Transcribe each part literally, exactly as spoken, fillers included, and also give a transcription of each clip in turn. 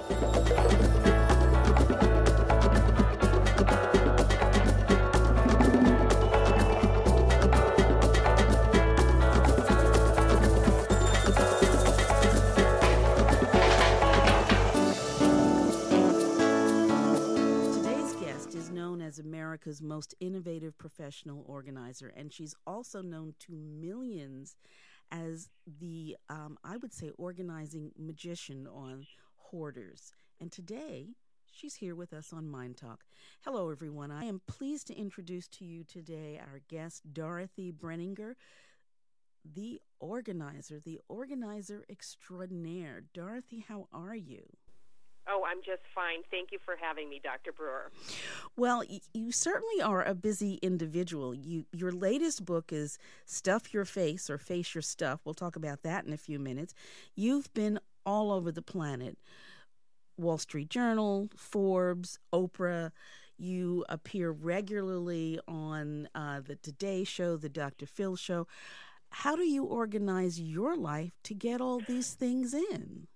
America's most innovative professional organizer, and she's also known to millions as the, um, I would say, organizing magician on Hoarders. And today, she's here with us on Mind Talk. Hello, everyone. I am pleased to introduce to you today our guest, Dorothy Brenninger, the organizer, the organizer extraordinaire. Dorothy, how are you? Oh, I'm just fine. Thank you for having me, Doctor Brewer. Well, y- you certainly are a busy individual. You, your latest book is Stuff Your Face or Face Your Stuff. We'll talk about that in a few minutes. You've been all over the planet. Wall Street Journal, Forbes, Oprah. You appear regularly on uh, the Today Show, the Doctor Phil Show. How do you organize your life to get all these things in?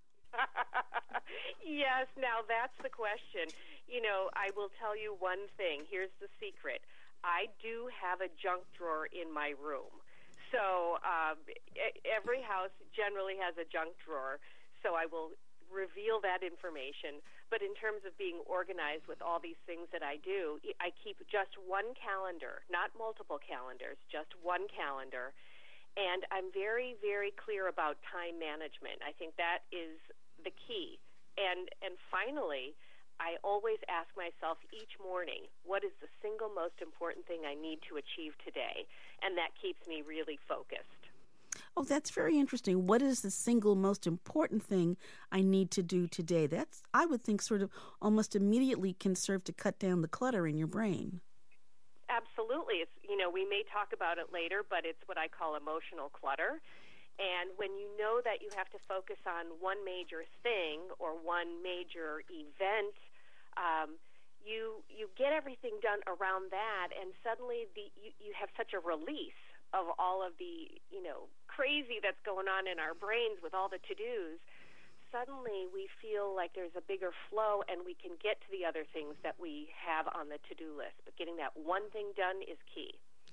Yes, now that's the question. You know, I will tell you one thing. Here's the secret. I do have a junk drawer in my room. So um, every house generally has a junk drawer, so I will reveal that information. But in terms of being organized with all these things that I do, I keep just one calendar, not multiple calendars, just one calendar. And I'm very, very clear about time management. I think that is the key. And and finally, I always ask myself each morning, what is the single most important thing I need to achieve today? And that keeps me really focused. Oh, that's very interesting. What is the single most important thing I need to do today? That's, I would think, sort of almost immediately can serve to cut down the clutter in your brain. Absolutely. It's, you know, we may talk about it later, but it's what I call emotional clutter. And when you know that you have to focus on one major thing or one major event, um, you you get everything done around that, and suddenly the you, you have such a release of all of the, you know, crazy that's going on in our brains with all the to-dos. Suddenly we feel like there's a bigger flow, and we can get to the other things that we have on the to-do list. But getting that one thing done is key.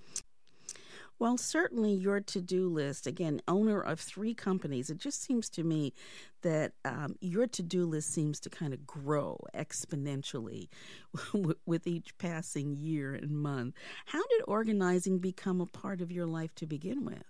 Well, certainly your to-do list, again, owner of three companies, it just seems to me that um, your to-do list seems to kind of grow exponentially with each passing year and month. How did organizing become a part of your life to begin with?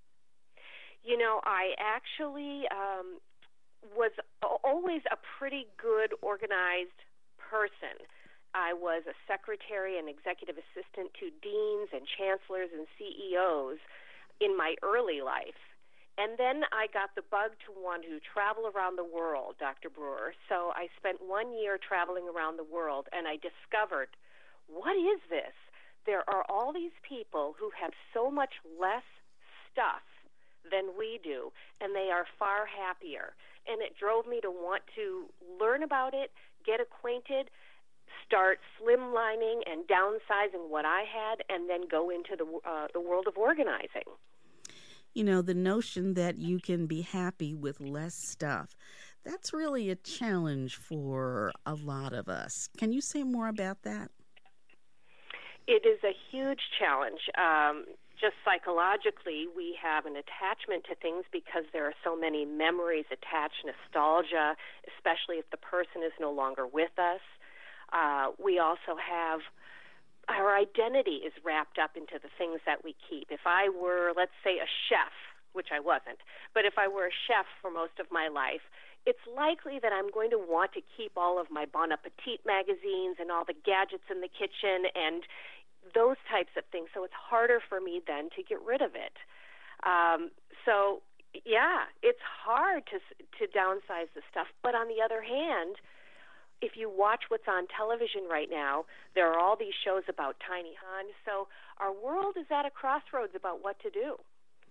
You know, I actually um, was always a pretty good organized person. I was a secretary and executive assistant to deans and chancellors and C E Os in my early life. And then I got the bug to want to travel around the world, Doctor Brewer. So I spent one year traveling around the world, and I discovered, what is this? There are all these people who have so much less stuff than we do, and they are far happier. And it drove me to want to learn about it, get acquainted, start slimlining and downsizing what I had, and then go into the uh, the world of organizing. You know, the notion that you can be happy with less stuff, that's really a challenge for a lot of us. Can you say more about that? It is a huge challenge. Um, just psychologically, we have an attachment to things because there are so many memories attached, nostalgia, especially if the person is no longer with us. Uh, we also have our identity is wrapped up into the things that we keep. If I were, let's say, a chef, which I wasn't, but if I were a chef for most of my life, it's likely that I'm going to want to keep all of my Bon Appetit magazines and all the gadgets in the kitchen and those types of things. So it's harder for me then to get rid of it. Um, so, yeah, it's hard to to downsize the stuff. But on the other hand, if you watch what's on television right now, there are all these shows about tiny homes. So our world is at a crossroads about what to do.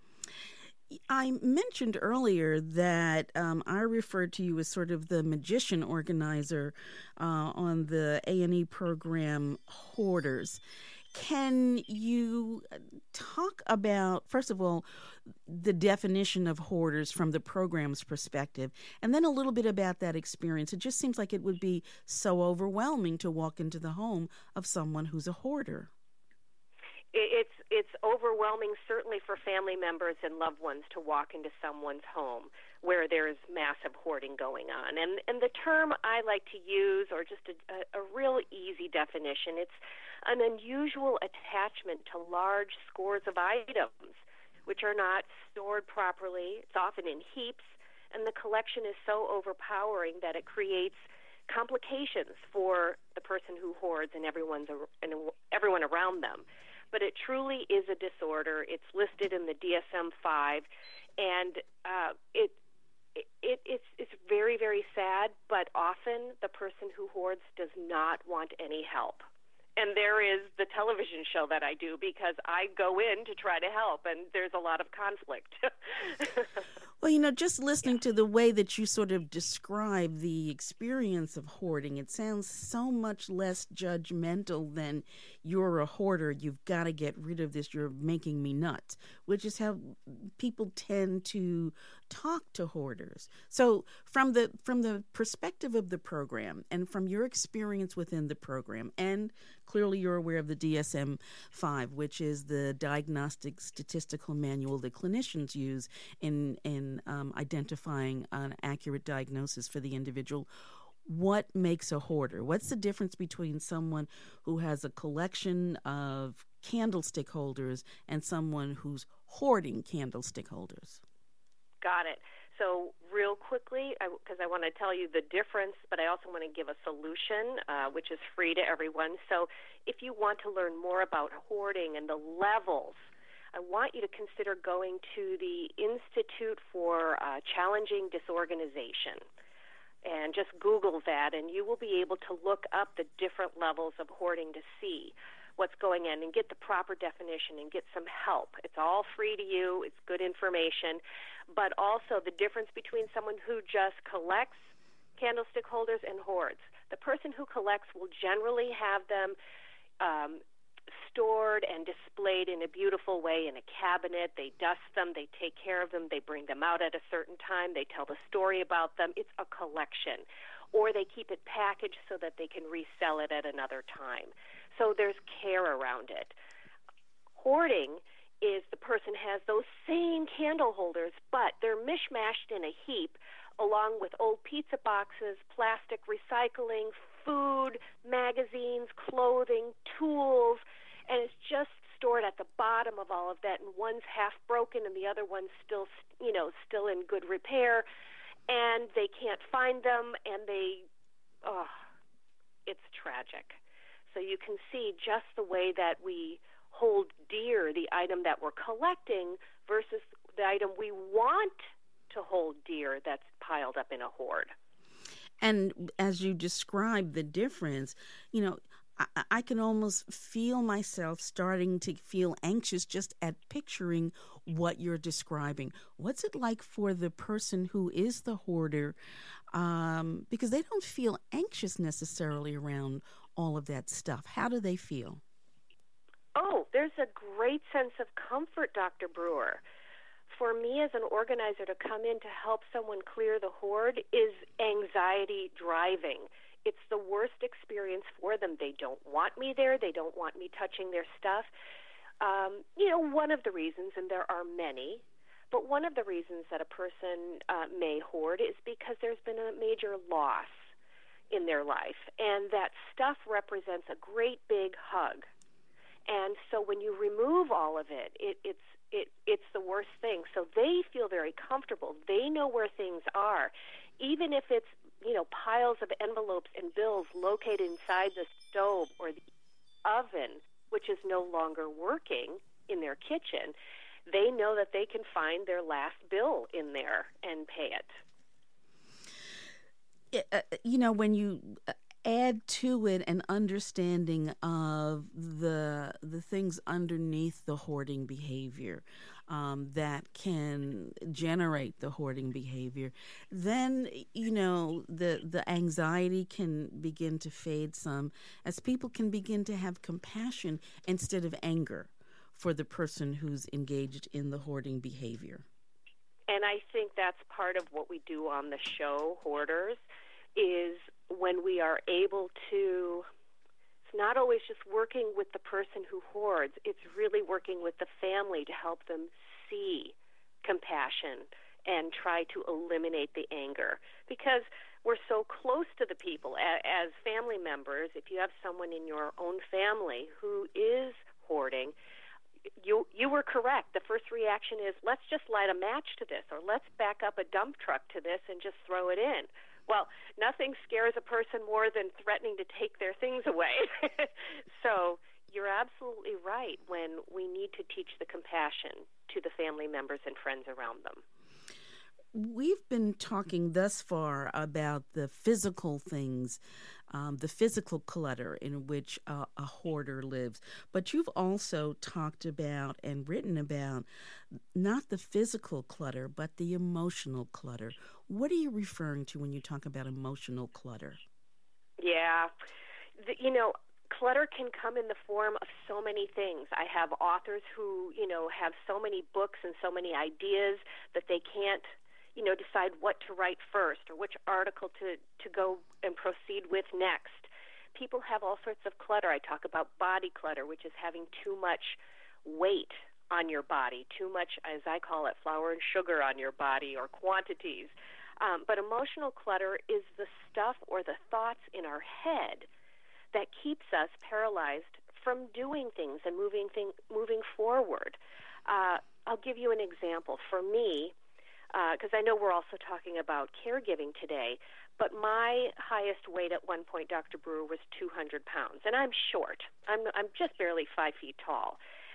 I mentioned earlier that um, I referred to you as sort of the magician organizer uh, on the A and E program Hoarders. can you talk about, first of all, the definition of hoarders from the program's perspective, and then a little bit about that experience? It just seems like it would be so overwhelming to walk into the home of someone who's a hoarder. It's it's overwhelming, certainly for family members and loved ones, to walk into someone's home where there's massive hoarding going on. And and the term I like to use, or just a, a, a real easy definition, it's an unusual attachment to large scores of items which are not stored properly. It's often in heaps, and the collection is so overpowering that it creates complications for the person who hoards and everyone's and everyone around them. But it truly is a disorder. It's listed in the D S M five, and uh, it, it it's it's very, very sad, but often the person who hoards does not want any help. And there is the television show that I do, because I go in to try to help, and there's a lot of conflict. Well, you know, just listening to the way that you sort of describe the experience of hoarding, it sounds so much less judgmental than you're a hoarder, you've got to get rid of this, you're making me nuts, which is how people tend to talk to hoarders. So from the from the perspective of the program and from your experience within the program, and clearly you're aware of the D S M five, which is the diagnostic statistical manual that clinicians use in, in um, identifying an accurate diagnosis for the individual. What makes a hoarder? What's the difference between someone who has a collection of candlestick holders and someone who's hoarding candlestick holders? Got it. So real quickly, because I, I want to tell you the difference, but I also want to give a solution, uh, which is free to everyone. So if you want to learn more about hoarding and the levels, I want you to consider going to the Institute for uh, Challenging Disorganization. And just Google that, and you will be able to look up the different levels of hoarding to see what's going on and get the proper definition and get some help. It's all free to you. It's good information. But also the difference between someone who just collects candlestick holders and hoards. The person who collects will generally have them um, stored and displayed in a beautiful way in a cabinet. They dust them, they take care of them, they bring them out at a certain time, they tell the story about them. It's a collection. Or they keep it packaged so that they can resell it at another time. So there's care around it. Hoarding is the person has those same candle holders, but they're mishmashed in a heap along with old pizza boxes, plastic recycling, food, magazines, clothing, tools, and it's just stored at the bottom of all of that, and one's half broken and the other one's still, you know, still in good repair, and they can't find them, and they, oh, it's tragic. So you can see just the way that we hold dear the item that we're collecting versus the item we want to hold dear that's piled up in a hoard. And as you describe the difference, you know, I, I can almost feel myself starting to feel anxious just at picturing what you're describing. What's it like for the person who is the hoarder? Um, because they don't feel anxious necessarily around all of that stuff. How do they feel? Oh, there's a great sense of comfort, Doctor Brewer. For me as an organizer to come in to help someone clear the hoard is anxiety driving. It's the worst experience for them. They don't want me there. They don't want me touching their stuff. Um, you know, one of the reasons, and there are many, but one of the reasons that a person uh, may hoard is because there's been a major loss in their life, and that stuff represents a great big hug. And so when you remove all of it, it it's it it's the worst thing. So they feel very comfortable. They know where things are, even if it's, you know, piles of envelopes and bills located inside the stove or the oven, which is no longer working in their kitchen. They know that they can find their last bill in there and pay it. it uh, you know, when you uh, add to it an understanding of the the things underneath the hoarding behavior um, that can generate the hoarding behavior, then you know the the anxiety can begin to fade some, as people can begin to have compassion instead of anger for the person who's engaged in the hoarding behavior. And I think that's part of what we do on the show, Hoarders, is when we are able to, it's not always just working with the person who hoards, it's really working with the family to help them see compassion and try to eliminate the anger. Because we're so close to the people as family members. If you have someone in your own family who is hoarding, You you were correct. The first reaction is, let's just light a match to this, or let's back up a dump truck to this and just throw it in. Well, nothing scares a person more than threatening to take their things away. So you're absolutely right when we need to teach the compassion to the family members and friends around them. We've been talking thus far about the physical things, um, the physical clutter in which uh, a hoarder lives. But you've also talked about and written about not the physical clutter, but the emotional clutter. What are you referring to when you talk about emotional clutter? Yeah. The, you know, clutter can come in the form of so many things. I have authors who, you know, have so many books and so many ideas that they can't, you know, decide what to write first or which article to, to go and proceed with next. People have all sorts of clutter. I talk about body clutter, which is having too much weight on your body, too much, as I call it, flour and sugar on your body, or quantities. Um, but emotional clutter is the stuff or the thoughts in our head that keeps us paralyzed from doing things and moving thing, moving forward. Uh, I'll give you an example. For me, because uh, I know we're also talking about caregiving today, but my highest weight at one point, Doctor Brewer, was two hundred pounds, and I'm short. I'm I'm just barely five feet tall,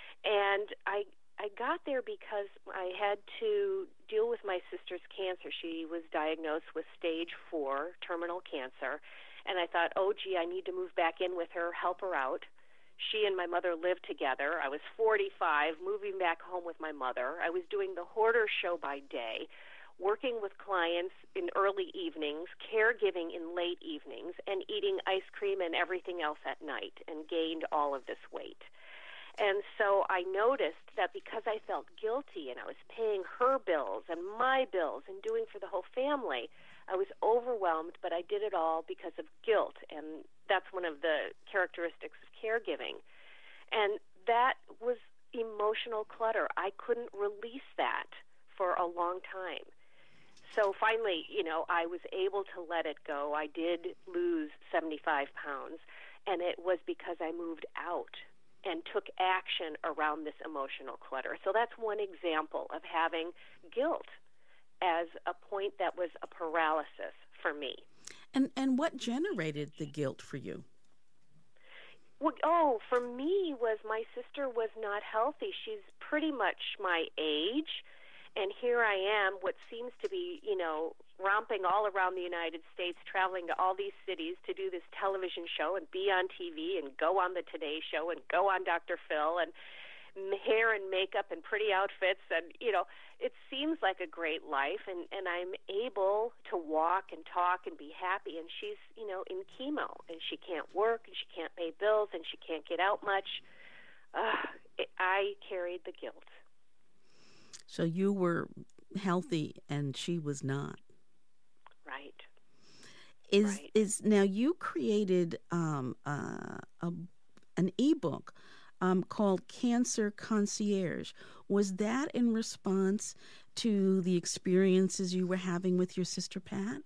and I I got there because I had to deal with my sister's cancer. She was diagnosed with stage four terminal cancer, and I thought, oh, gee, I need to move back in with her, help her out. She and my mother lived together. I was forty-five, moving back home with my mother. I was doing the Hoarder Show by day, working with clients in early evenings, caregiving in late evenings, and eating ice cream and everything else at night, and gained all of this weight. And so I noticed that because I felt guilty and I was paying her bills and my bills and doing for the whole family, I was overwhelmed, but I did it all because of guilt, and that's one of the characteristics of caregiving. And that was emotional clutter. I couldn't release that for a long time. So finally, you know, I was able to let it go. I did lose seventy-five pounds, and it was because I moved out and took action around this emotional clutter. So that's one example of having guilt as a point that was a paralysis for me. And and what generated the guilt for you? Well, oh, for me was my sister was not healthy. She's pretty much my age, and here I am, what seems to be, you know, romping all around the United States, traveling to all these cities to do this television show and be on T V and go on the Today Show and go on Doctor Phil, and hair and makeup and pretty outfits, and, you know, it seems like a great life, and, and I'm able to walk and talk and be happy, and she's, you know, in chemo, and she can't work, and she can't pay bills, and she can't get out much. Uh, it, I carried the guilt. So you were healthy, and she was not. Right. Is right. is now you created um, uh, a, an ebook Um, called Cancer Concierge. Was that in response to the experiences you were having with your sister Pat?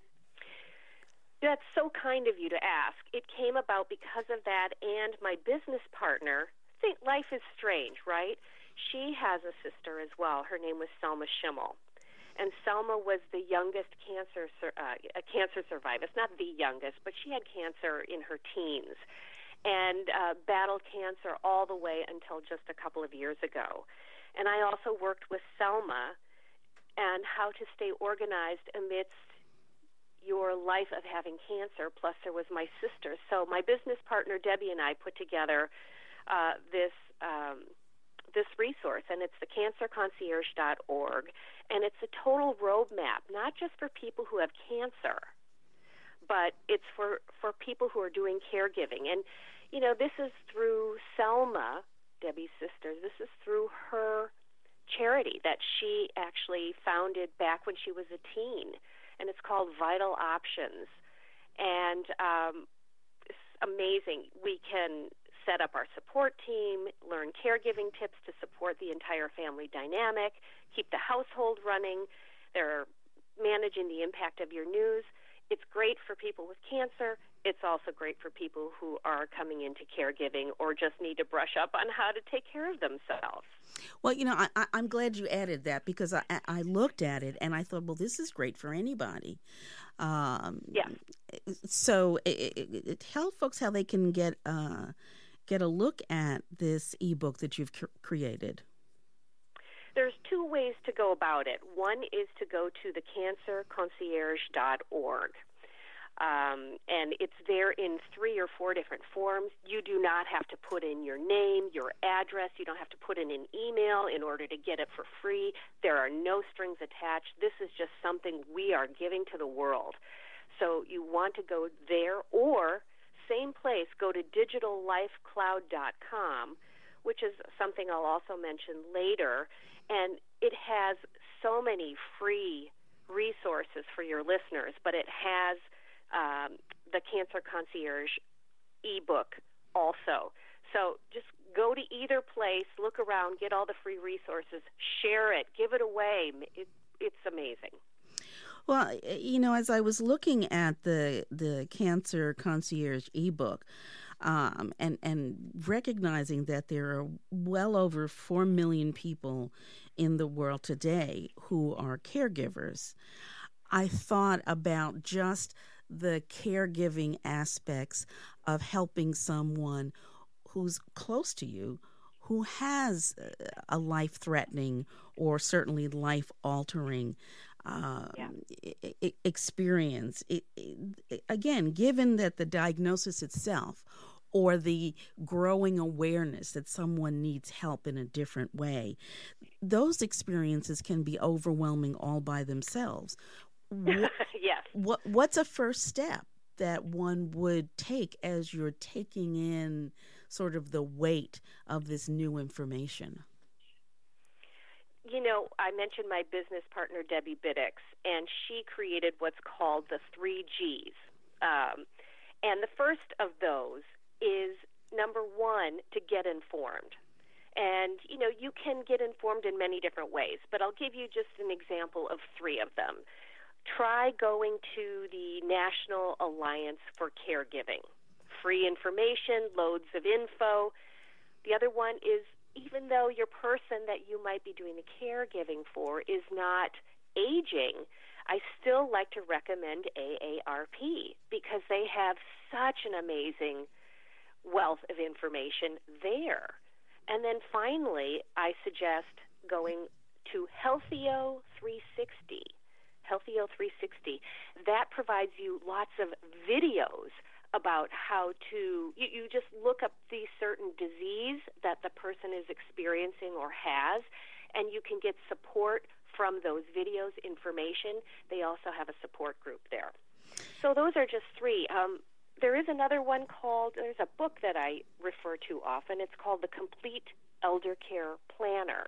That's so kind of you to ask. It came about because of that, and my business partner. Think life is strange, right? She has a sister as well. Her name was Selma Schimmel. And Selma was the youngest cancer uh, a cancer survivor. It's not the youngest, but she had cancer in her teens, and uh, battled cancer all the way until just a couple of years ago. And I also worked with Selma and how to stay organized amidst, your life of having cancer, plus there was my sister. So my business partner, Debbie, and I put together uh, this um, this resource, and it's the cancer concierge dot org, and it's a total roadmap, not just for people who have cancer, but it's for, for people who are doing caregiving. And, you know, this is through Selma, Debbie's sister. This is through her charity that she actually founded back when she was a teen, and it's called Vital Options. And um, it's amazing. We can set up our support team, learn caregiving tips to support the entire family dynamic, keep the household running. They're managing the impact of your news. It's great for people with cancer. It's also great for people who are coming into caregiving or just need to brush up on how to take care of themselves. Well, you know, I, I, I'm glad you added that, because I, I looked at it and I thought, well, this is great for anybody. Um, yeah. So it, it, it, tell folks how they can get uh, get a look at this ebook that you've cr- created. There's two ways to go about it. One is to go to the cancer concierge dot org. Um, and it's there in three or four different forms. You do not have to put in your name, your address. You don't have to put in an email in order to get it for free. There are no strings attached. This is just something we are giving to the world. So you want to go there, or same place, go to digital life cloud dot com, which is something I'll also mention later. And it has so many free resources for your listeners, but it has um, the Cancer Concierge ebook also. So just go to either place, look around, get all the free resources, share it, give it away. It, it's amazing. Well, you know, as I was looking at the the Cancer Concierge ebook, um, and and recognizing that there are well over four million people in the world today who are caregivers, I thought about just the caregiving aspects of helping someone who's close to you, who has a life-threatening or certainly life-altering Um, yeah. experience. It, it, again, given that the diagnosis itself or the growing awareness that someone needs help in a different way, those experiences can be overwhelming all by themselves. What, yes. What, what's a first step that one would take as you're taking in sort of the weight of this new information? You know, I mentioned my business partner, Debbie Biddix, and she created what's called the three G's. Um, and the first of those is, number one, to get informed. And, you know, you can get informed in many different ways, but I'll give you just an example of three of them. Try going to the National Alliance for Caregiving. Free information, loads of info. The other one is, even though your person that you might be doing the caregiving for is not aging, I still like to recommend A A R P because they have such an amazing wealth of information there. And then finally, I suggest going to Healthio three sixty. Healthio three sixty. That provides you lots of videos about how to, you, you just look up the certain disease that the person is experiencing or has, and you can get support from those videos, information. They also have a support group there. So those are just three. Um, there is another one called, there's a book that I refer to often. It's called The Complete Elder Care Planner.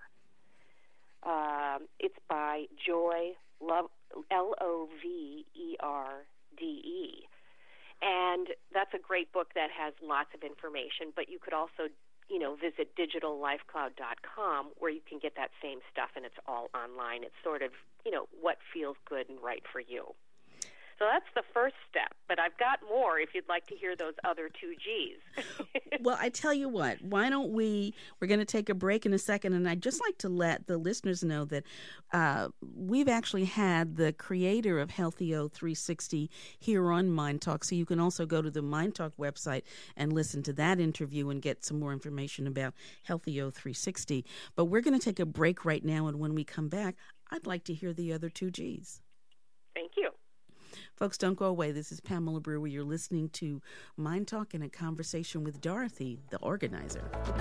Um, it's by Joy, Love, L O V E R D E. And that's a great book that has lots of information, but you could also, you know, visit digital life cloud dot com where you can get that same stuff, and it's all online. It's sort of, you know, what feels good and right for you. So that's the first step, but I've got more if you'd like to hear those other two G's. Well, I tell you what, why don't we, we're going to take a break in a second, and I'd just like to let the listeners know that uh, we've actually had the creator of Healthio three sixty here on Mind Talk, so you can also go to the Mind Talk website and listen to that interview and get some more information about Healthio three sixty. But we're going to take a break right now, and when we come back, I'd like to hear the other two G's. Thank you. Folks, don't go away. This is Pamela Brewer. You're listening to Mind Talk and a conversation with Dorothy, the organizer.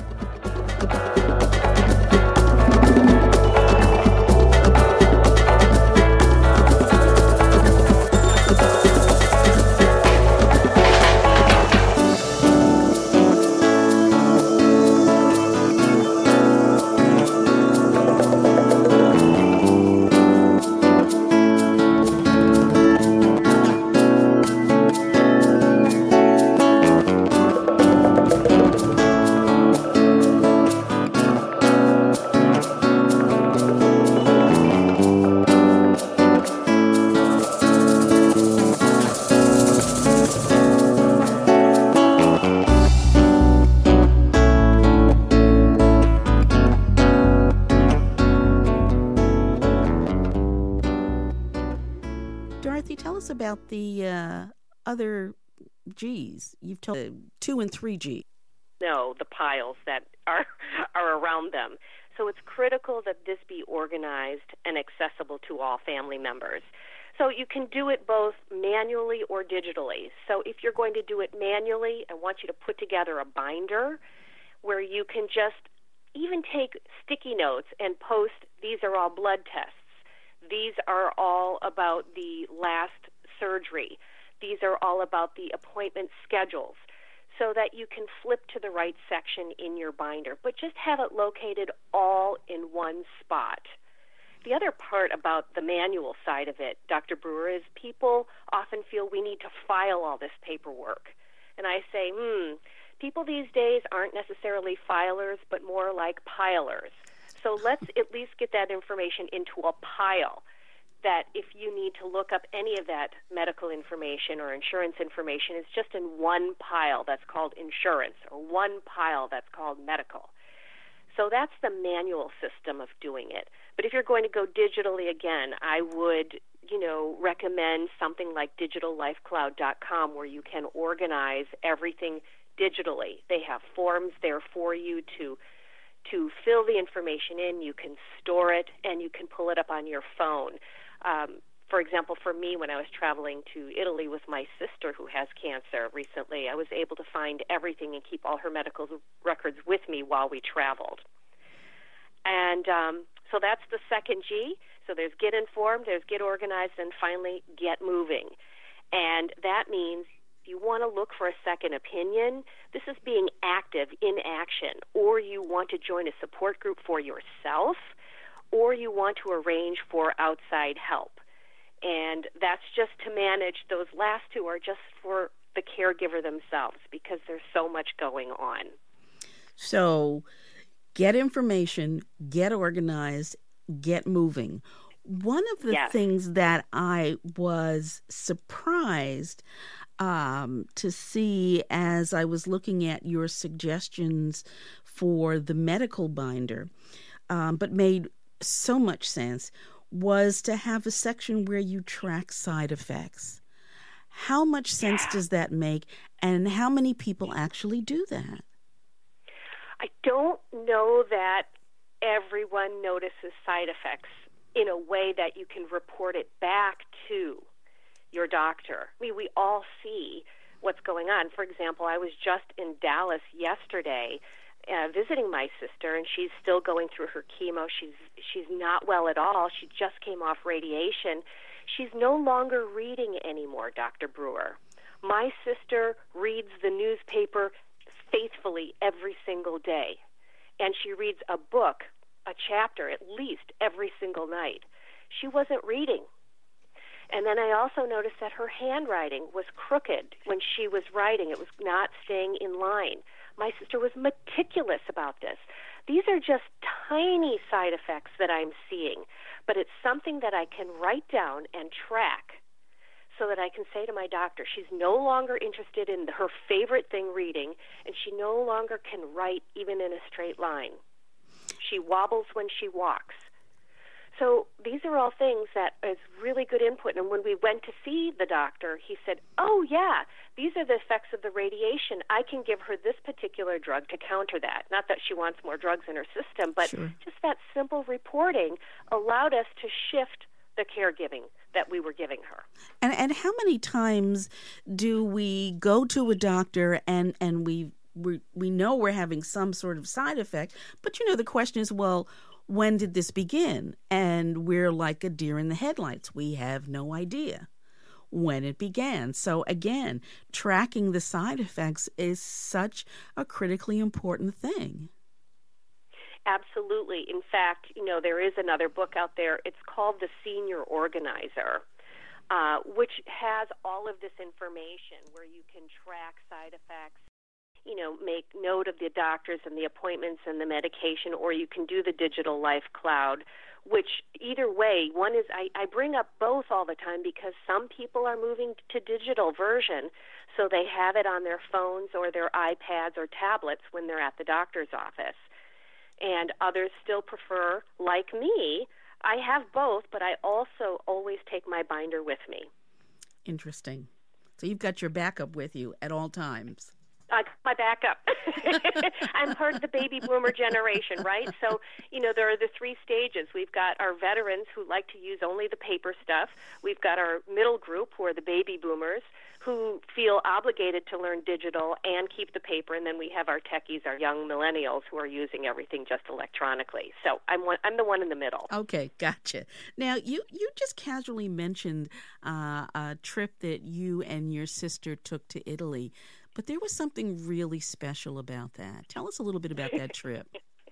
Dorothy, tell us about the uh, other G's. You've told uh, two and three G. No, the piles that are are around them. So it's critical that this be organized and accessible to all family members. So you can do it both manually or digitally. So if you're going to do it manually, I want you to put together a binder where you can just even take sticky notes and post, these are all blood tests. These are all about the last surgery. These are all about the appointment schedules, so that you can flip to the right section in your binder, but just have it located all in one spot. The other part about the manual side of it, Doctor Brewer, is people often feel we need to file all this paperwork. And I say, hmm, people these days aren't necessarily filers, but more like pilers. So let's at least get that information into a pile, that if you need to look up any of that medical information or insurance information, it's just in one pile that's called insurance, or one pile that's called medical. So that's the manual system of doing it. But if you're going to go digitally again, I would, you know, recommend something like digital life cloud dot com, where you can organize everything digitally. They have forms there for you to to fill the information in. You can store it, and you can pull it up on your phone. Um, for example, for me, when I was traveling to Italy with my sister who has cancer recently, I was able to find everything and keep all her medical records with me while we traveled. And um, so that's the second G. So there's get informed, there's get organized, and finally get moving. And that means if you want to look for a second opinion, this is being active in action, or you want to join a support group for yourself, or you want to arrange for outside help. And that's just to manage. Those last two are just for the caregiver themselves, because there's so much going on. So get information, get organized, get moving. One of the yes. things that I was surprised um, to see as I was looking at your suggestions for the medical binder, um, but made so much sense, was to have a section where you track side effects. How much sense yeah. does that make, and how many people actually do that? I don't know that everyone notices side effects in a way that you can report it back to your doctor. I mean, we all see what's going on. For example, I was just in Dallas yesterday Uh, visiting my sister, and she's still going through her chemo. She's she's not well at all. She just came off radiation. She's no longer reading anymore, Doctor Brewer. My sister reads the newspaper faithfully every single day, and she reads a book, a chapter at least every single night. She wasn't reading. And then I also noticed that her handwriting was crooked when she was writing. It was not staying in line. My sister was meticulous about this. These are just tiny side effects that I'm seeing, but it's something that I can write down and track so that I can say to my doctor, she's no longer interested in her favorite thing, reading, and she no longer can write even in a straight line. She wobbles when she walks. So these are all things that is really good input. And when we went to see the doctor, he said, oh, yeah, these are the effects of the radiation. I can give her this particular drug to counter that. Not that she wants more drugs in her system, but sure. just that simple reporting allowed us to shift the caregiving that we were giving her. And and how many times do we go to a doctor and, and we, we we know we're having some sort of side effect, but you know, the question is, well, when did this begin? And we're like a deer in the headlights. We have no idea when it began. So again, tracking the side effects is such a critically important thing. Absolutely. In fact, you know, there is another book out there. It's called The Senior Organizer, uh, which has all of this information where you can track side effects, you know, make note of the doctors and the appointments and the medication, or you can do the Digital Life Cloud, which either way, one is, I, I bring up both all the time because some people are moving to digital version, so they have it on their phones or their iPads or tablets when they're at the doctor's office. And others still prefer, like me, I have both, but I also always take my binder with me. Interesting. So you've got your backup with you at all times. I got my backup. I'm part of the baby boomer generation, right? So, you know, there are the three stages. We've got our veterans who like to use only the paper stuff. We've got our middle group, who are the baby boomers, who feel obligated to learn digital and keep the paper. And then we have our techies, our young millennials, who are using everything just electronically. So I'm one, I'm the one in the middle. Okay, gotcha. Now, you, you just casually mentioned uh, a trip that you and your sister took to Italy. But there was something really special about that. Tell us a little bit about that trip.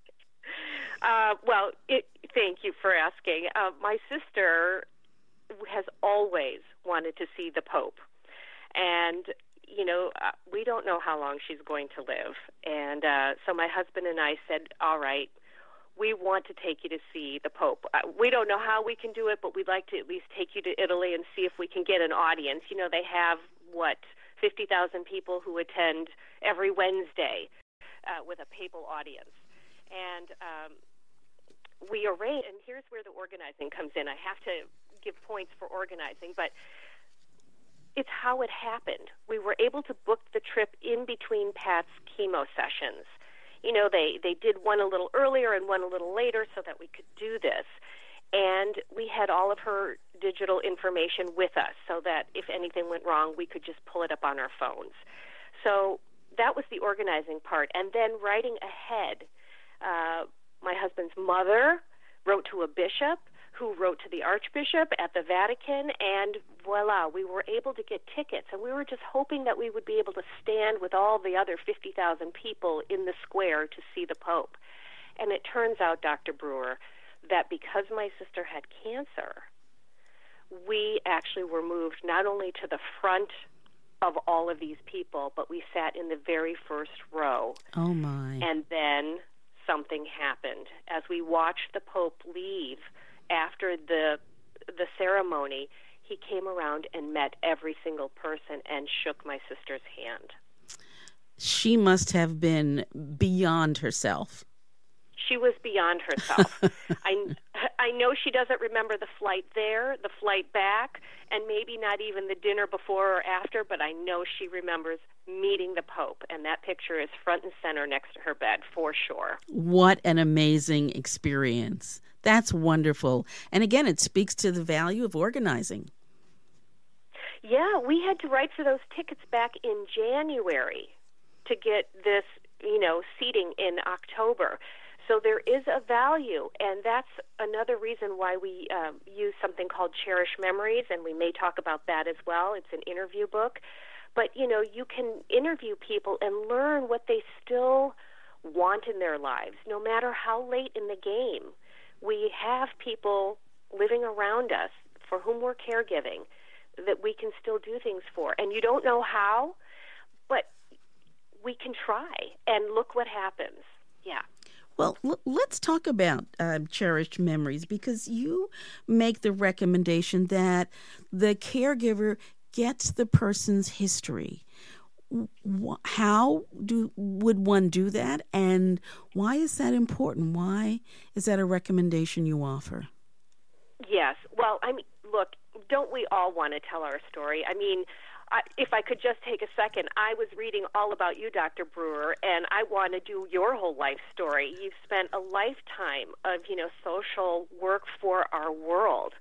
uh, well, it, thank you for asking. Uh, my sister has always wanted to see the Pope. And, you know, uh, we don't know how long she's going to live. And uh, so my husband and I said, all right, we want to take you to see the Pope. Uh, we don't know how we can do it, but we'd like to at least take you to Italy and see if we can get an audience. You know, they have, what, fifty thousand people who attend every Wednesday uh, with a papal audience. And um, we arrange, and here's where the organizing comes in. I have to give points for organizing, but it's how it happened. We were able to book the trip in between Pat's chemo sessions. You know, they, they did one a little earlier and one a little later so that we could do this. And we had all of her digital information with us so that if anything went wrong, we could just pull it up on our phones. So that was the organizing part. And then writing ahead, uh, my husband's mother wrote to a bishop who wrote to the Archbishop at the Vatican, and voila, we were able to get tickets. And we were just hoping that we would be able to stand with all the other fifty thousand people in the square to see the Pope. And it turns out, Doctor Brewer, that because my sister had cancer, we actually were moved not only to the front of all of these people, but we sat in the very first row. Oh, my. And then something happened. As we watched the Pope leave after the the ceremony, he came around and met every single person and shook my sister's hand. She must have been beyond herself. She was beyond herself. I, I know she doesn't remember the flight there, the flight back, and maybe not even the dinner before or after, but I know she remembers meeting the Pope, and that picture is front and center next to her bed, for sure. What an amazing experience. That's wonderful. And again, it speaks to the value of organizing. Yeah, we had to write for those tickets back in January to get this, you know, seating in October. So there is a value, and that's another reason why we um, use something called Cherish Memories, and we may talk about that as well. It's an interview book. But, you know, you can interview people and learn what they still want in their lives, no matter how late in the game. We have people living around us for whom we're caregiving that we can still do things for. And you don't know how, but we can try, and look what happens. Yeah. Well, l- let's talk about uh, cherished memories, because you make the recommendation that the caregiver gets the person's history. W- how do would one do that, and why is that important? Why is that a recommendation you offer? Yes. Well, I mean, look, don't we all want to tell our story? I mean, I, if I could just take a second, I was reading all about you, Doctor Brewer, and I want to do your whole life story. You've spent a lifetime of, you know, social work for our world,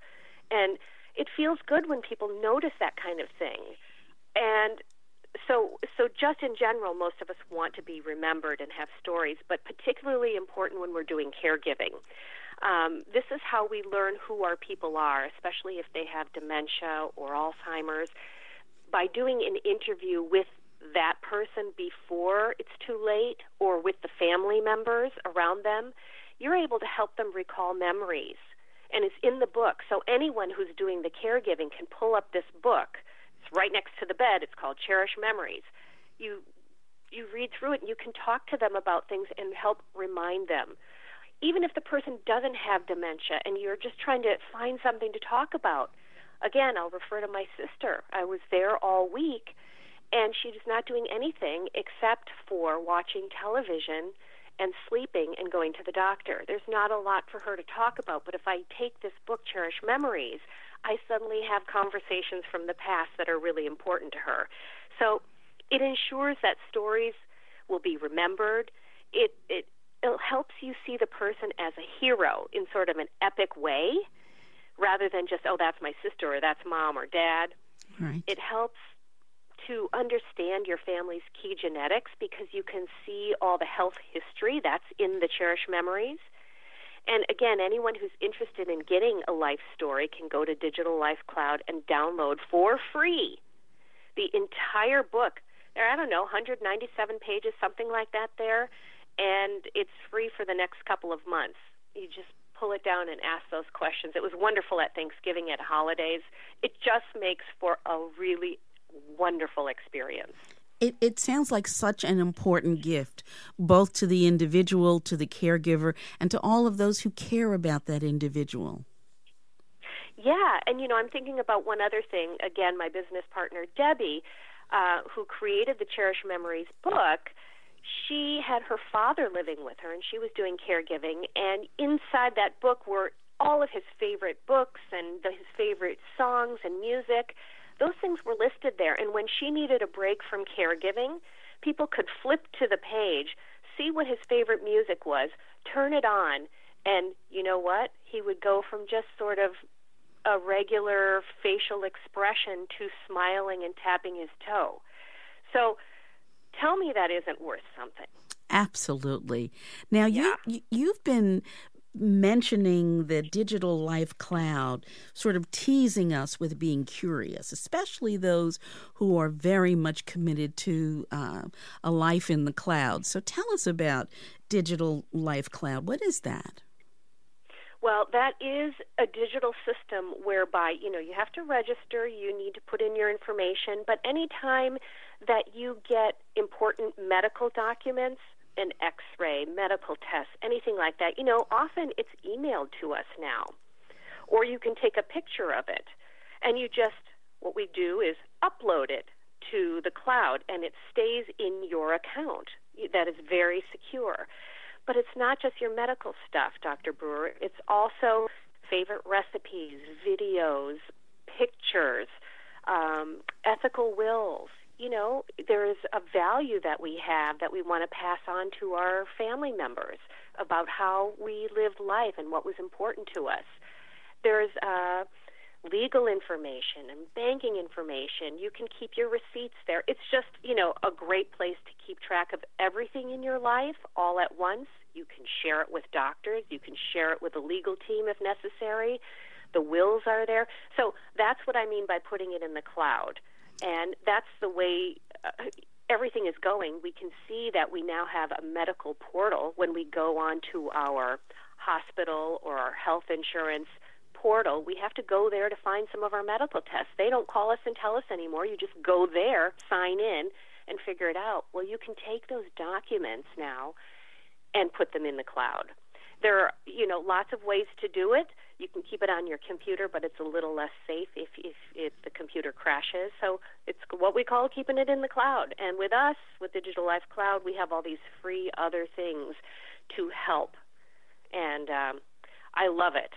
And it feels good when people notice that kind of thing. And so, so just in general, most of us want to be remembered and have stories, but particularly important when we're doing caregiving. Um, this is how we learn who our people are, especially if they have dementia or Alzheimer's. By doing an interview with that person before it's too late, or with the family members around them, you're able to help them recall memories. And it's in the book, so anyone who's doing the caregiving can pull up this book. It's right next to the bed. It's called Cherish Memories. You you read through it, and you can talk to them about things and help remind them. Even if the person doesn't have dementia and you're just trying to find something to talk about, again, I'll refer to my sister. I was there all week, and she's not doing anything except for watching television and sleeping and going to the doctor. There's not a lot for her to talk about, but if I take this book, Cherish Memories, I suddenly have conversations from the past that are really important to her. So it ensures that stories will be remembered. It, it, it helps you see the person as a hero in sort of an epic way, rather than just, oh, that's my sister, or that's mom or dad. Right. It helps to understand your family's key genetics, because you can see all the health history that's in the Cherish Memories. And again, anyone who's interested in getting a life story can go to Digital Life Cloud and download for free the entire book. There are, I don't know, one hundred ninety-seven pages, something like that there, and it's free for the next couple of months. You just pull it down and ask those questions. It was wonderful at Thanksgiving, at holidays. It just makes for a really wonderful experience. It, it sounds like such an important gift, both to the individual, to the caregiver, and to all of those who care about that individual. Yeah, and, you know, I'm thinking about one other thing. Again, my business partner, Debbie, uh, who created the Cherish Memories book, she had her father living with her, and she was doing caregiving, and inside that book were all of his favorite books and the, his favorite songs and music. Those things were listed there, and when she needed a break from caregiving, people could flip to the page, see what his favorite music was, turn it on, and you know what? He would go from just sort of a regular facial expression to smiling and tapping his toe. So tell me that isn't worth something. Absolutely. Now, yeah. you, you've been mentioning the Digital Life Cloud, sort of teasing us with being curious, especially those who are very much committed to uh, a life in the cloud. So tell us about Digital Life Cloud. What is that? Well, that is a digital system whereby, you know, you have to register, you need to put in your information, but anytime that you get important medical documents, an X-ray, medical tests, anything like that, you know, often it's emailed to us now. Or you can take a picture of it, and you just, what we do is upload it to the cloud, and it stays in your account. That is very secure. But it's not just your medical stuff, Doctor Brewer. It's also favorite recipes, videos, pictures, um, ethical wills. You know, there is a value that we have that we want to pass on to our family members about how we lived life and what was important to us. There's uh, legal information and banking information. You can keep your receipts there. It's just, you know, a great place to keep track of everything in your life all at once. You can share it with doctors. You can share it with a legal team if necessary. The wills are there. So that's what I mean by putting it in the cloud. And that's the way uh, everything is going. We can see that we now have a medical portal when we go on to our hospital or our health insurance portal. We have to go there to find some of our medical tests. They don't call us and tell us anymore. You just go there, sign in, and figure it out. Well, you can take those documents now and put them in the cloud. There are, you know, lots of ways to do it. You can keep it on your computer, but it's a little less safe if, if, if the computer crashes. So it's what we call keeping it in the cloud. And with us, with Digital Life Cloud, we have all these free other things to help. And um, I love it.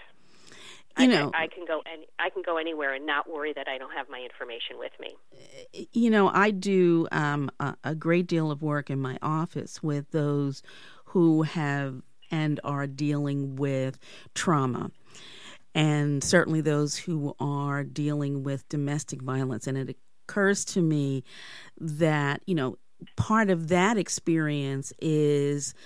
You know, I, I can go any, I can go anywhere and not worry that I don't have my information with me. You know, I do um, a, a great deal of work in my office with those who have and are dealing with trauma. and certainly those who are dealing with domestic violence. And it occurs to me that, you know, part of that experience is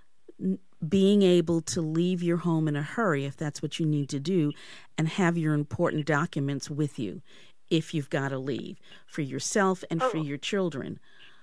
being able to leave your home in a hurry, if that's what you need to do, and have your important documents with you if you've got to leave, for yourself and oh. for your children.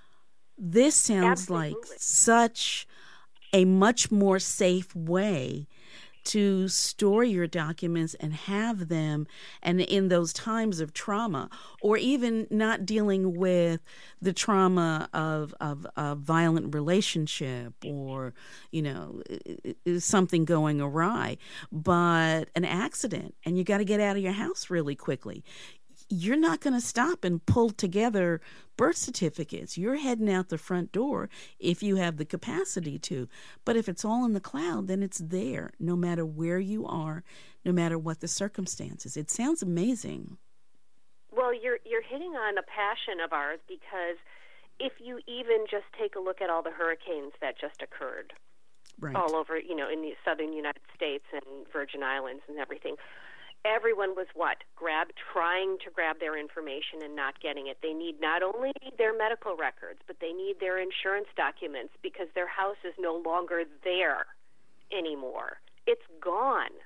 This sounds Absolutely. like such a much more safe way to store your documents and have them, and in those times of trauma, or even not dealing with the trauma of, of a violent relationship, or, you know, something going awry, but an accident, and you got to get out of your house really quickly. You're not going to stop and pull together birth certificates. You're heading out the front door if you have the capacity to. But if it's all in the cloud, then it's there, no matter where you are, no matter what the circumstances. It sounds amazing. Well, you're you're hitting on a passion of ours, because if you even just take a look at all the hurricanes that just occurred right. all over, you know, in the southern United States and Virgin Islands and everything, everyone was what? Grab, trying to grab their information and not getting it. They need not only their medical records, but they need their insurance documents, because their house is no longer there anymore. It's gone.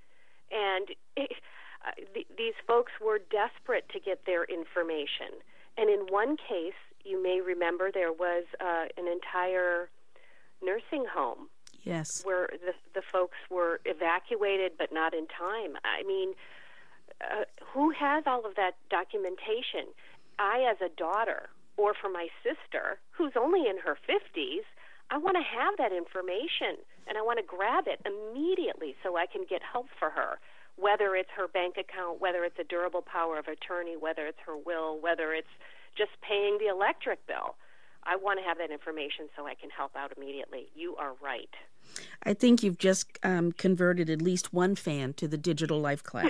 And it, uh, th- these folks were desperate to get their information. And in one case, you may remember, there was uh, an entire nursing home. Yes. Where the the folks were evacuated, but not in time. I mean, uh, who has all of that documentation? I, as a daughter, or for my sister, who's only in her fifties, I want to have that information, and I want to grab it immediately so I can get help for her, whether it's her bank account, whether it's a durable power of attorney, whether it's her will, whether it's just paying the electric bill. I want to have that information so I can help out immediately. You are right. I think you've just um, converted at least one fan to the Digital Life Cloud.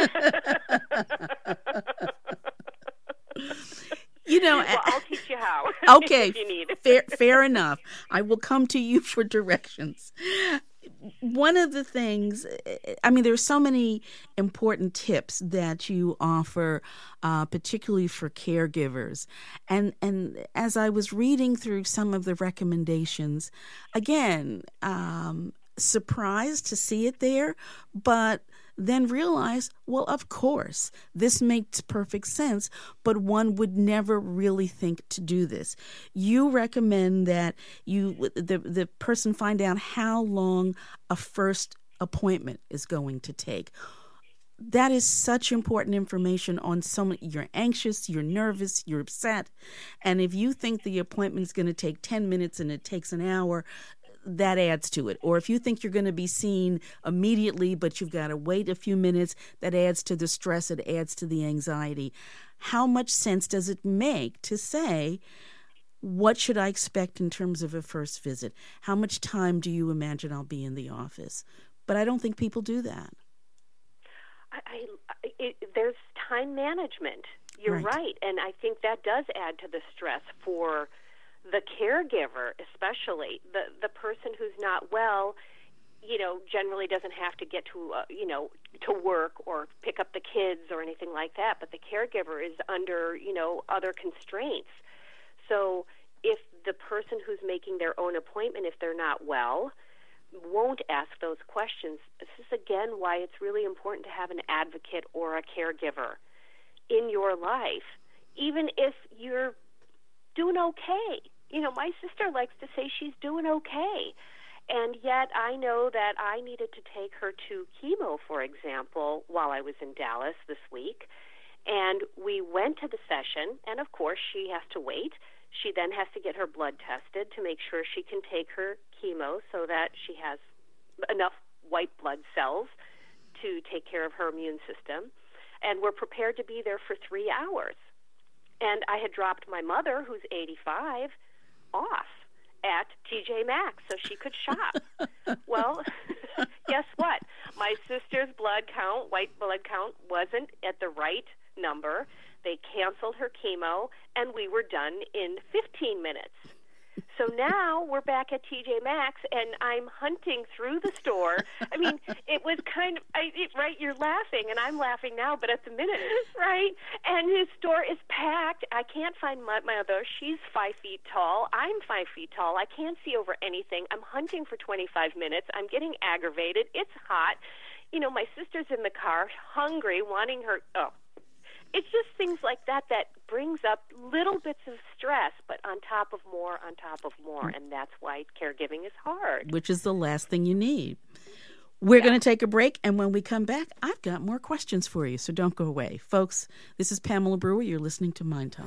You know, well, I'll teach you how. Okay, if you need. fair, fair enough. I will come to you for directions. One of the things, I mean, there's so many important tips that you offer, uh, particularly for caregivers. And and as I was reading through some of the recommendations, again, um, surprised to see it there, but then realize, well, of course, this makes perfect sense, but one would never really think to do this. You recommend that you the the person find out how long a first appointment is going to take. That is such important information on so many. You're anxious, you're nervous, you're upset, and if you think the appointment is going to take ten minutes and it takes an hour, that adds to it. Or if you think you're going to be seen immediately, but you've got to wait a few minutes, that adds to the stress, it adds to the anxiety. How much sense does it make to say, what should I expect in terms of a first visit? How much time do you imagine I'll be in the office? But I don't think people do that. I, I, it, there's time management. You're right. right. And I think that does add to the stress for the caregiver, especially the the person who's not well, you know, generally doesn't have to get to uh, you know to work or pick up the kids or anything like that. But the caregiver is under you know other constraints. So if the person who's making their own appointment, if they're not well, won't ask those questions, this is again why it's really important to have an advocate or a caregiver in your life, even if you're doing okay. You know, my sister likes to say she's doing okay. And yet I know that I needed to take her to chemo, for example, while I was in Dallas this week. And we went to the session, and of course she has to wait. She then has to get her blood tested to make sure she can take her chemo so that she has enough white blood cells to take care of her immune system. And we're prepared to be there for three hours. And I had dropped my mother, who's eighty-five, off at T J Maxx so she could shop. Well, guess what? My sister's blood count, white blood count, wasn't at the right number. They canceled her chemo, and we were done in fifteen minutes. So now we're back at T J Maxx, and I'm hunting through the store. I mean, it was kind of, I, it, right, you're laughing, and I'm laughing now, but at the minute, right? And his store is packed. I can't find my mother. She's five feet tall. I'm five feet tall. I can't see over anything. I'm hunting for twenty-five minutes. I'm getting aggravated. It's hot. You know, my sister's in the car, hungry, wanting her, oh. It's just things like that that brings up little bits of stress, but on top of more, on top of more, and that's why caregiving is hard. Which is the last thing you need. We're Yeah. going to take a break, and when we come back, I've got more questions for you, so don't go away. Folks, this is Pamela Brewer. You're listening to Mind Talk.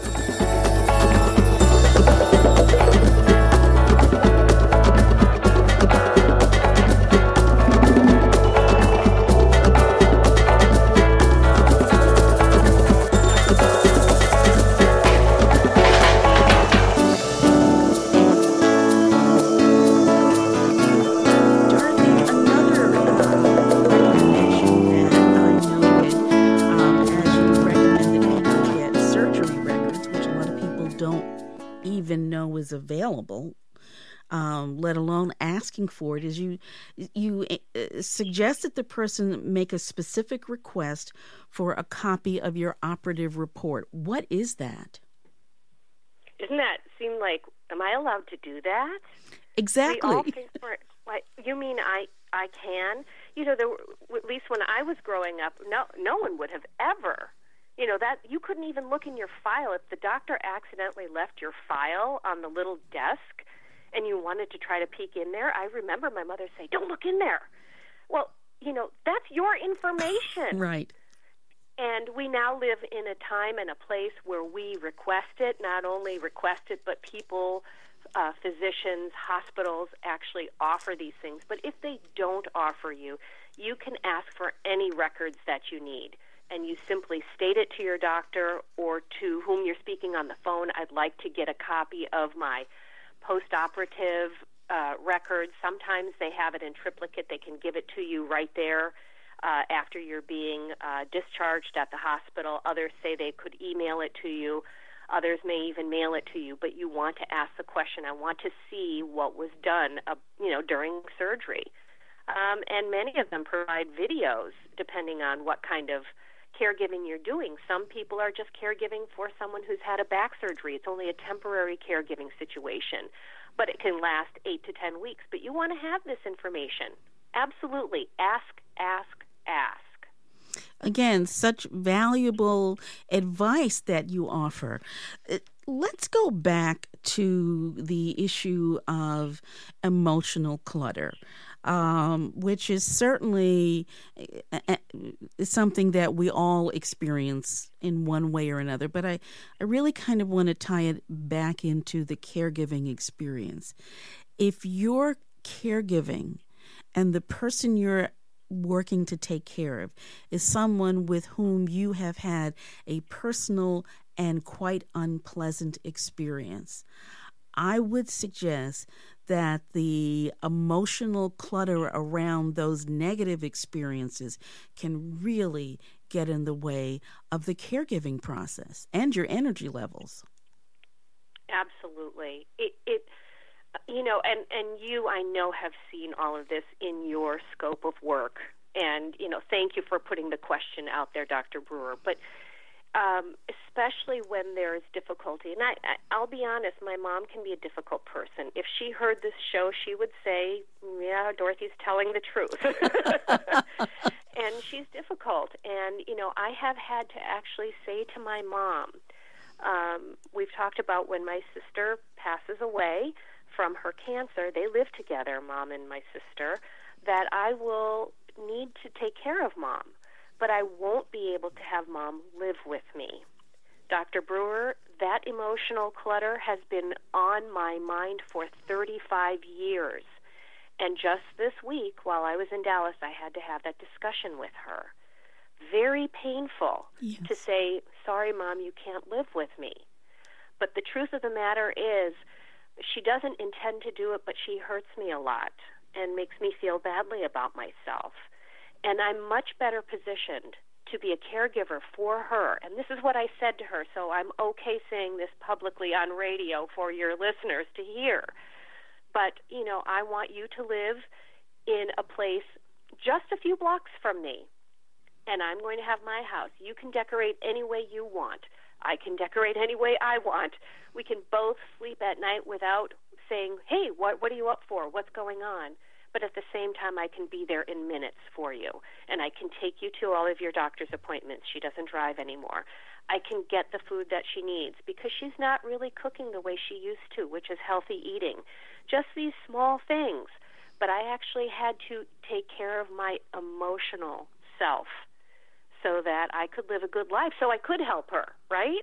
Even know is available, um, let alone asking for it, is you you uh, suggest that the person make a specific request for a copy of your operative report. What is that? Doesn't that seem like, am I allowed to do that? Exactly. We all think for, like, you mean I I can? You know, there were, at least when I was growing up, no no one would have ever. You know, that you couldn't even look in your file. If the doctor accidentally left your file on the little desk and you wanted to try to peek in there, I remember my mother say, don't look in there. Well, you know, that's your information. Right. And we now live in a time and a place where we request it, not only request it, but people, uh, physicians, hospitals actually offer these things. But if they don't offer you, you can ask for any records that you need. And you simply state it to your doctor or to whom you're speaking on the phone. I'd like to get a copy of my post-operative uh, records. Sometimes they have it in triplicate. They can give it to you right there uh, after you're being uh, discharged at the hospital. Others say they could email it to you. Others may even mail it to you. But you want to ask the question, I want to see what was done uh, you know, during surgery. Um, and many of them provide videos depending on what kind of caregiving you're doing. Some people are just caregiving for someone who's had a back surgery. It's only a temporary caregiving situation, but it can last eight to ten weeks. But you want to have this information. Absolutely. Ask, ask, ask. Again, such valuable advice that you offer. Let's go back to the issue of emotional clutter. Um, which is certainly something that we all experience in one way or another. But I, I really kind of want to tie it back into the caregiving experience. If you're caregiving and the person you're working to take care of is someone with whom you have had a personal and quite unpleasant experience, I would suggest that the emotional clutter around those negative experiences can really get in the way of the caregiving process and your energy levels. Absolutely. It, it you know, and, and you, I know, have seen all of this in your scope of work. And, you know, thank you for putting the question out there, Doctor Brewer. But Um, especially when there is difficulty. And I, I, I'll be honest, my mom can be a difficult person. If she heard this show, she would say, yeah, Dorothy's telling the truth. And she's difficult. And, you know, I have had to actually say to my mom, um, we've talked about when my sister passes away from her cancer, they live together, Mom and my sister, that I will need to take care of Mom. But I won't be able to have Mom live with me. Doctor Brewer, that emotional clutter has been on my mind for thirty-five years. And just this week, while I was in Dallas, I had to have that discussion with her. Very painful Yes. to say, sorry, Mom, you can't live with me. But the truth of the matter is, she doesn't intend to do it, but she hurts me a lot and makes me feel badly about myself. And I'm much better positioned to be a caregiver for her. And this is what I said to her, so I'm okay saying this publicly on radio for your listeners to hear. But, you know, I want you to live in a place just a few blocks from me, and I'm going to have my house. You can decorate any way you want. I can decorate any way I want. We can both sleep at night without saying, hey, what, what are you up for? What's going on? But at the same time, I can be there in minutes for you, and I can take you to all of your doctor's appointments. She doesn't drive anymore. I can get the food that she needs because she's not really cooking the way she used to, which is healthy eating. Just these small things. But I actually had to take care of my emotional self so that I could live a good life, so I could help her, right?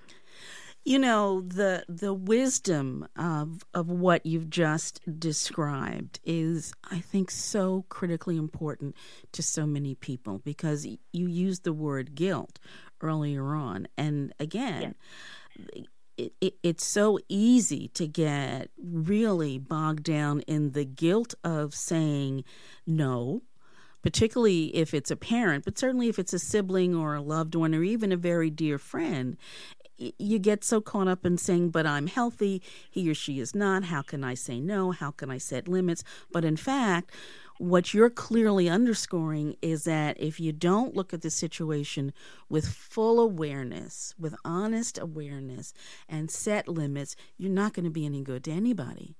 You know, the the wisdom of of what you've just described is, I think, so critically important to so many people, because you used the word guilt earlier on. And again, yeah. it, it, it's so easy to get really bogged down in the guilt of saying no, particularly if it's a parent, but certainly if it's a sibling or a loved one or even a very dear friend. You get so caught up in saying, but I'm healthy, he or she is not, how can I say no, how can I set limits? But in fact, what you're clearly underscoring is that if you don't look at the situation with full awareness, with honest awareness, and set limits, you're not going to be any good to anybody.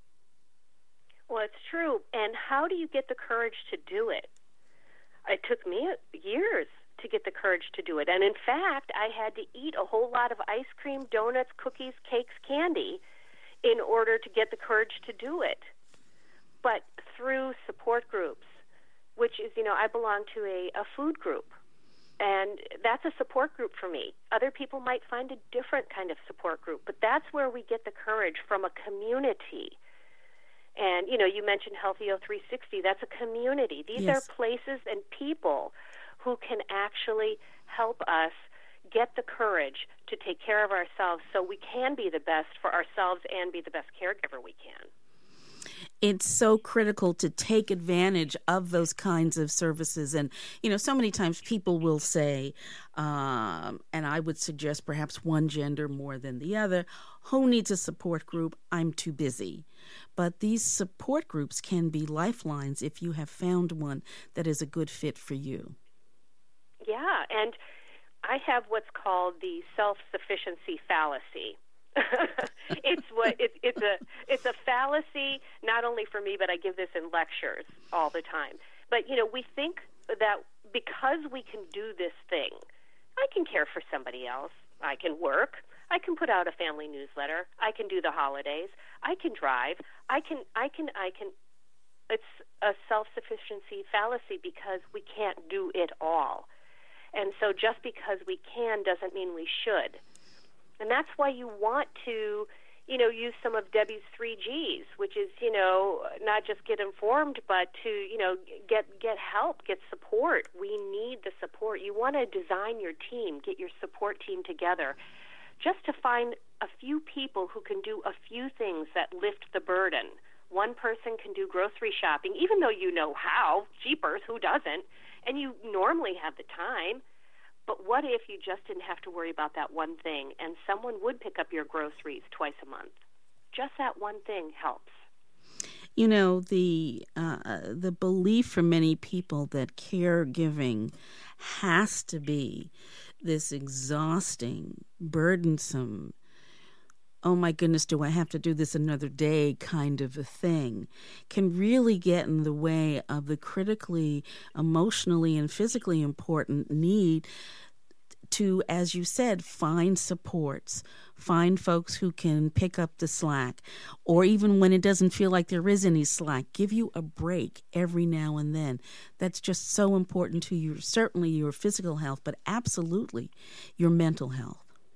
Well, it's true. And how do you get the courage to do it? It took me years to get the courage to do it. And in fact, I had to eat a whole lot of ice cream, donuts, cookies, cakes, candy in order to get the courage to do it. But through support groups, which is, you know, I belong to a, a food group, and that's a support group for me. Other people might find a different kind of support group, but that's where we get the courage, from a community. And, you know, you mentioned Healthio three sixty. That's a community. These Yes. are places and people who can actually help us get the courage to take care of ourselves so we can be the best for ourselves and be the best caregiver we can. It's so critical to take advantage of those kinds of services. And, you know, so many times people will say, um, and I would suggest perhaps one gender more than the other, who needs a support group? I'm too busy. But these support groups can be lifelines if you have found one that is a good fit for you. Yeah, and I have what's called the self-sufficiency fallacy. it's what it, it's a it's a fallacy not only for me, but I give this in lectures all the time. But you know, we think that because we can do this thing, I can care for somebody else. I can work. I can put out a family newsletter. I can do the holidays. I can drive. I can. I can. I can. It's a self-sufficiency fallacy because we can't do it all. And so just because we can doesn't mean we should. And that's why you want to, you know, use some of Debbie's three G's, which is, you know, not just get informed, but to, you know, get get help, get support. We need the support. You want to design your team, get your support team together, just to find a few people who can do a few things that lift the burden. One person can do grocery shopping, even though you know how, jeepers, who doesn't? And you normally have the time, but what if you just didn't have to worry about that one thing, and someone would pick up your groceries twice a month? Just that one thing helps. You know, the uh, the belief for many people that caregiving has to be this exhausting, burdensome, oh my goodness, do I have to do this another day kind of a thing, can really get in the way of the critically, emotionally, and physically important need to, as you said, find supports, find folks who can pick up the slack, or even when it doesn't feel like there is any slack, give you a break every now and then. That's just so important to your, certainly your physical health, but absolutely your mental health.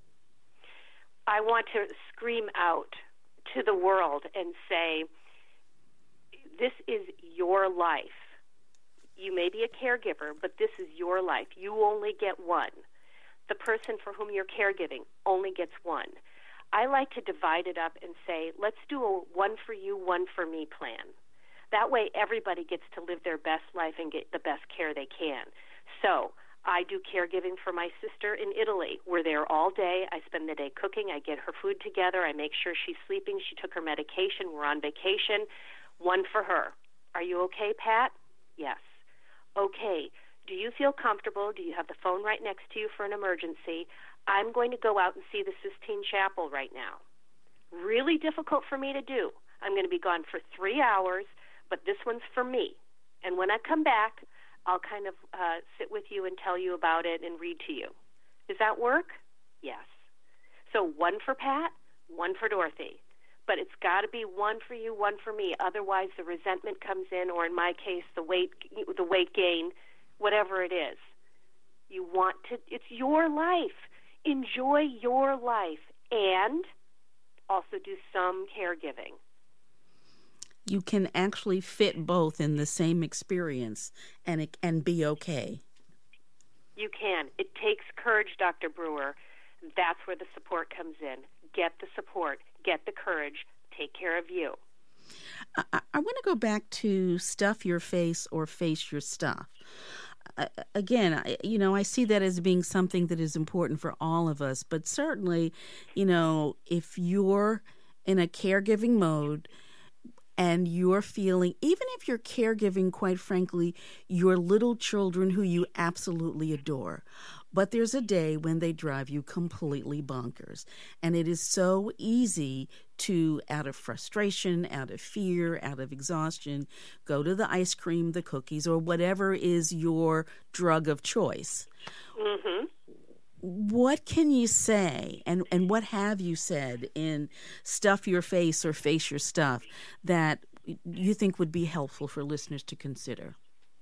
I want to scream out to the world and say, this is your life. You may be a caregiver, but this is your life. You only get one. The person for whom you're caregiving only gets one. I like to divide it up and say, let's do a one for you, one for me plan. That way everybody gets to live their best life and get the best care they can. So I do caregiving for my sister in Italy. We're there all day. I spend the day cooking. I get her food together. I make sure she's sleeping. She took her medication. We're on vacation. One for her. Are you okay, Pat? Yes. Okay. Do you feel comfortable? Do you have the phone right next to you for an emergency? I'm going to go out and see the Sistine Chapel right now. Really difficult for me to do. I'm going to be gone for three hours, but this one's for me. And when I come back, I'll kind of uh, sit with you and tell you about it and read to you. Does that work? Yes. So one for Pat, one for Dorothy. But it's got to be one for you, one for me. Otherwise, the resentment comes in, or in my case, the weight, the weight gain, whatever it is. You want to, it's your life. Enjoy your life and also do some caregiving. You can actually fit both in the same experience and it, and be okay. You can. It takes courage, Doctor Brewer. That's where the support comes in. Get the support. Get the courage. Take care of you. I, I want to go back to stuff your face or face your stuff. Uh, again, I, you know, I see that as being something that is important for all of us. But certainly, you know, if you're in a caregiving mode, and you're feeling, even if you're caregiving, quite frankly, your little children who you absolutely adore, but there's a day when they drive you completely bonkers. And it is so easy to, out of frustration, out of fear, out of exhaustion, go to the ice cream, the cookies, or whatever is your drug of choice. Mm-hmm. What can you say, and, and what have you said in Stuff Your Face or Face Your Stuff that you think would be helpful for listeners to consider?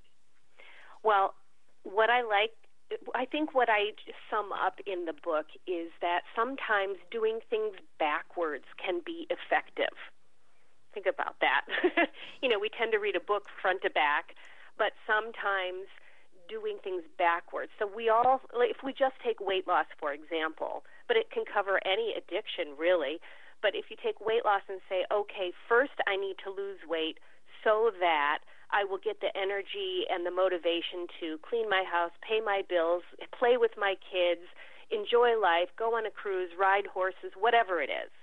Well, what I like, I think what I sum up in the book is that sometimes doing things backwards can be effective. Think about that. You know, we tend to read a book front to back, but sometimes doing things backwards. So we all, if we just take weight loss, for example, but it can cover any addiction, really. But if you take weight loss and say, okay, first I need to lose weight so that I will get the energy and the motivation to clean my house, pay my bills, play with my kids, enjoy life, go on a cruise, ride horses, whatever it is.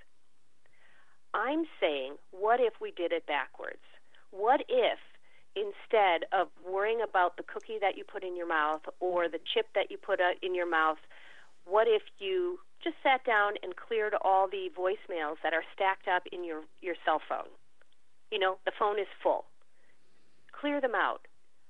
I'm saying, what if we did it backwards? What if instead of worrying about the cookie that you put in your mouth or the chip that you put in your mouth, what if you just sat down and cleared all the voicemails that are stacked up in your, your cell phone? You know, the phone is full. Clear them out.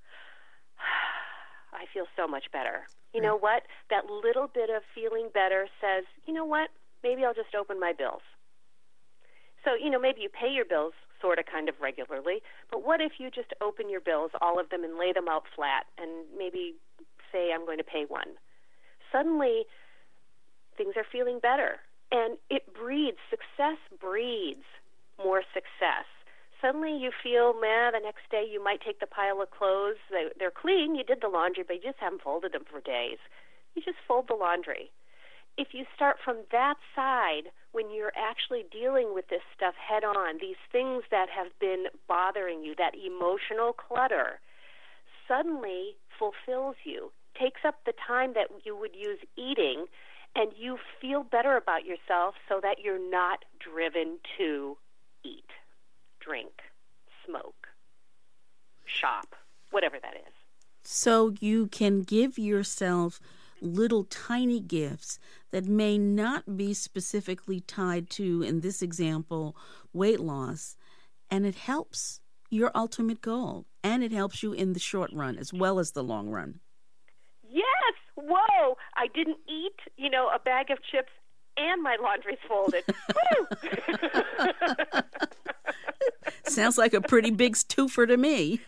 I feel so much better. You know what? That little bit of feeling better says, you know what? Maybe I'll just open my bills. So, you know, maybe you pay your bills sort of kind of regularly, but what if you just open your bills, all of them, and lay them out flat and maybe say, I'm going to pay one? Suddenly, things are feeling better. And it breeds, success breeds more success. Suddenly you feel, man, the next day you might take the pile of clothes. They, they're clean. You did the laundry, but you just haven't folded them for days. You just fold the laundry. If you start from that side, when you're actually dealing with this stuff head on, these things that have been bothering you, that emotional clutter, suddenly fulfills you, takes up the time that you would use eating, and you feel better about yourself so that you're not driven to eat, drink, smoke, shop, whatever that is. So you can give yourself little tiny gifts that may not be specifically tied to, in this example, weight loss, and it helps your ultimate goal, and it helps you in the short run as well as the long run. Yes! Whoa! I didn't eat, you know, a bag of chips and my laundry's folded. Woo! Sounds like a pretty big twofer to me.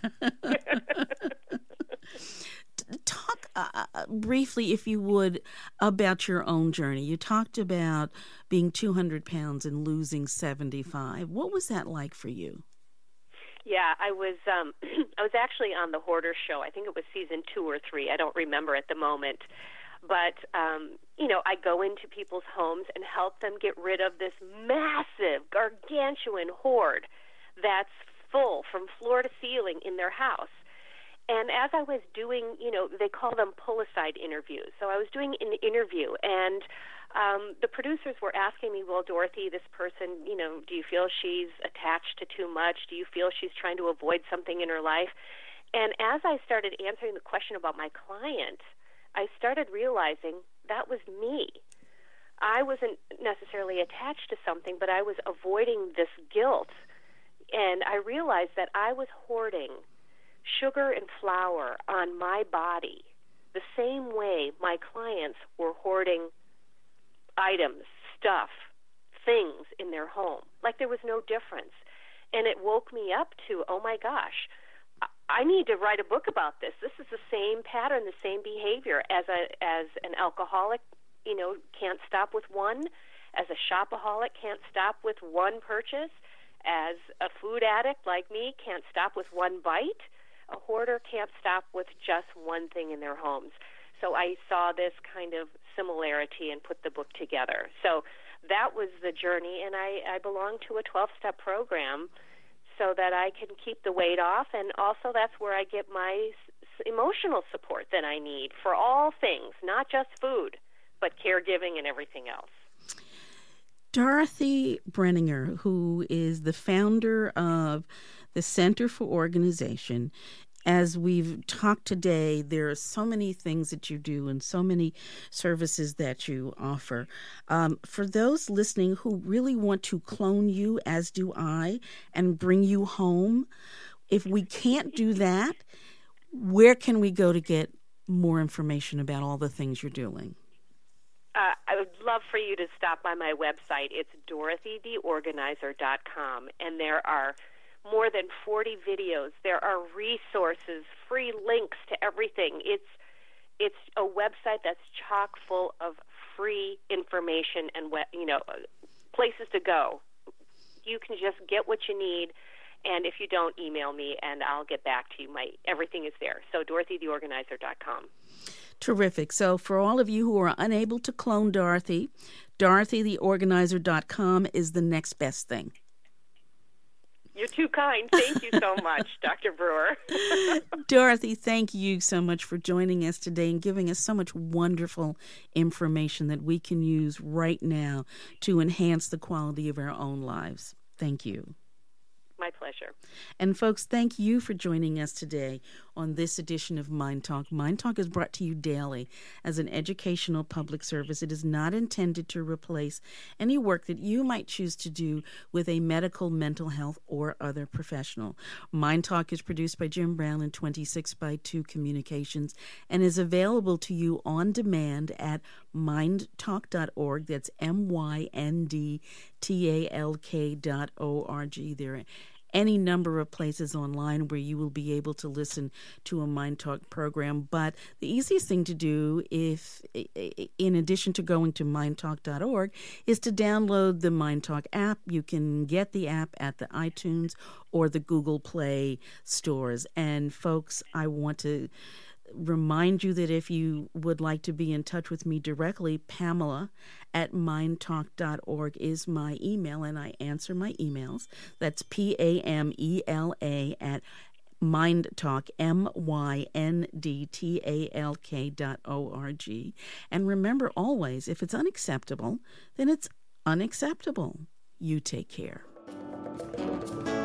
Talk uh, briefly, if you would, about your own journey. You talked about being two hundred pounds and losing seventy-five. What was that like for you? Yeah, I was um, I was actually on the Hoarder Show. I think it was season two or three. I don't remember at the moment. But, um, you know, I go into people's homes and help them get rid of this massive, gargantuan hoard that's full from floor to ceiling in their house. And as I was doing, you know, they call them pull-aside interviews. So I was doing an interview, and um, the producers were asking me, well, Dorothy, this person, you know, do you feel she's attached to too much? Do you feel she's trying to avoid something in her life? And as I started answering the question about my client, I started realizing that was me. I wasn't necessarily attached to something, but I was avoiding this guilt. And I realized that I was hoarding sugar and flour on my body the same way my clients were hoarding items, stuff, things in their home. Like there was no difference. And it woke me up to, oh my gosh, I need to write a book about this. This is the same pattern, the same behavior. As a as an alcoholic, you know, can't stop with one. As a shopaholic, can't stop with one purchase. As a food addict like me, can't stop with one bite. A hoarder can't stop with just one thing in their homes. So I saw this kind of similarity and put the book together. So that was the journey, and I, I belong to a twelve-step program so that I can keep the weight off, and also that's where I get my s- emotional support that I need for all things, not just food, but caregiving and everything else. Dorothy Brenninger, who is the founder of the Center for Organization. As we've talked today, there are so many things that you do and so many services that you offer. Um, for those listening who really want to clone you, as do I, and bring you home, if we can't do that, where can we go to get more information about all the things you're doing? Uh, I would love for you to stop by my website. It's dorothy the organizer dot com, and there are more than forty videos. There are resources, free links to everything. It's it's a website that's chock full of free information and, you know, places to go. You can just get what you need, and if you don't, email me, and I'll get back to you. My everything is there. So dorothy the organizer dot com. Terrific. So for all of you who are unable to clone Dorothy, dorothy the organizer dot com is the next best thing. You're too kind. Thank you so much, Doctor Brewer. Dorothy, thank you so much for joining us today and giving us so much wonderful information that we can use right now to enhance the quality of our own lives. Thank you. My pleasure. And folks, thank you for joining us today on this edition of Mind Talk. Mind Talk is brought to you daily as an educational public service. It is not intended to replace any work that you might choose to do with a medical, mental health, or other professional. Mind Talk is produced by Jim Brown and twenty-six by two Communications and is available to you on demand at mind talk dot org. That's M Y N D T A L K dot O R G. There are any number of places online where you will be able to listen to a Mind Talk program. But the easiest thing to do, if in addition to going to mind talk dot org, is to download the Mind Talk app. You can get the app at the iTunes or the Google Play stores. And folks, I want to remind you that if you would like to be in touch with me directly, Pamela at mind talk dot org is my email, and I answer my emails. That's P A M E L A at MindTalk, M Y N D T A L K dot O R G. And remember always, if it's unacceptable, then it's unacceptable. You take care.